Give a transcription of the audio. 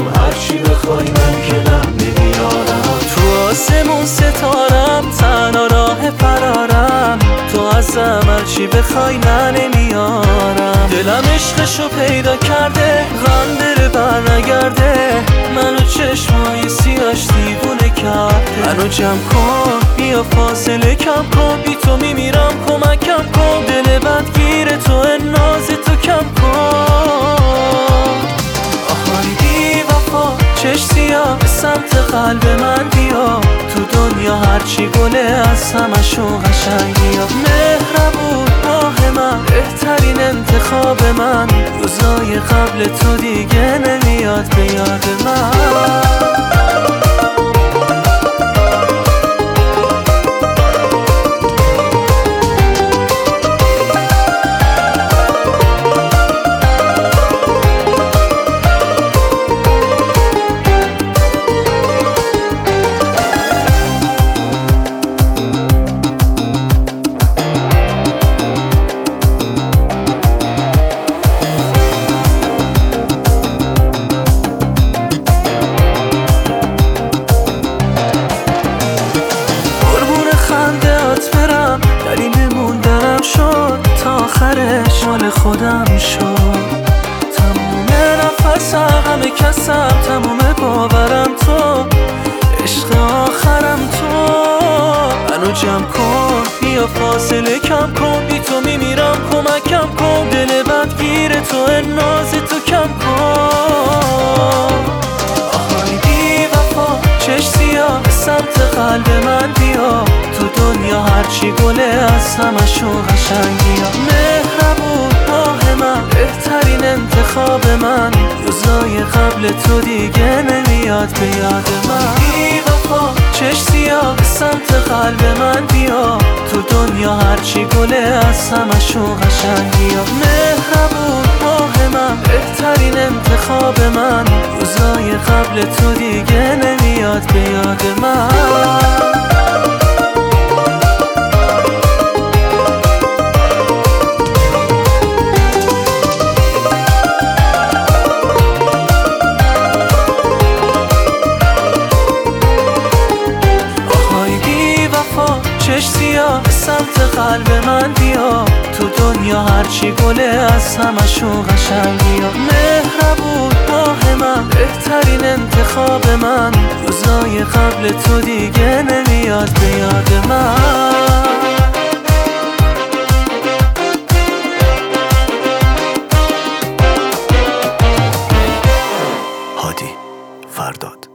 میارم، هرچی بخوای من کنم نمیارم. تو آسمون ستارم، تنها راه فرارم، تو ازم هرچی بخوای من نمیارم. دلم عشقشو پیدا کرده، غم دل بر نگرده، منو چشمای سیاش دیوونه کرده. منو جمع کن، بیا فاصله کم کن، بی تو میمیرم کمکم کن. دل بدگیر تو ناز تو کم کن. آهای بی وفا چش سیاه، به سمت قلب من بیا. تو دنیا هرچی گله از همشون قشنگی ها. مهربون راه من، بهترین انتخاب من، روزای قبل تو دیگه نمیاد به یاد من. تا آخرش مال خودم شد. تموم نفسم، همه کسم، تموم باورم تو، عشق آخرم تو. منو جمع کن، بیا فاصله کم کن، بی تو میمیرم کمکم کن. دل بدگیر تو ناز تو کم کن. آهای بی وفا چش سیاه، به سمت قلب من بیا. تو دنیا هرچی گله از همشون قشنگی ها. مهربون راه من، بهترین انتخاب من، روزای قبل تو دیگه نمیاد به یاد من. بی وفا چش سیاه، به سمت قلب من بیا. تو دنیا هرچی گله از همشون قشنگی ها. مهربون راه من، بهترین انتخاب من، روزای قبل تو دیگه نمیاد به یاد من. چش سیاه، به سمت قلب من بیا. تو دنیا هرچی گله از همشون قشنگی ها. مهربون راه من، بهترین انتخاب من، روزای قبل تو دیگه نمیاد به یاد من. هادی فرداد.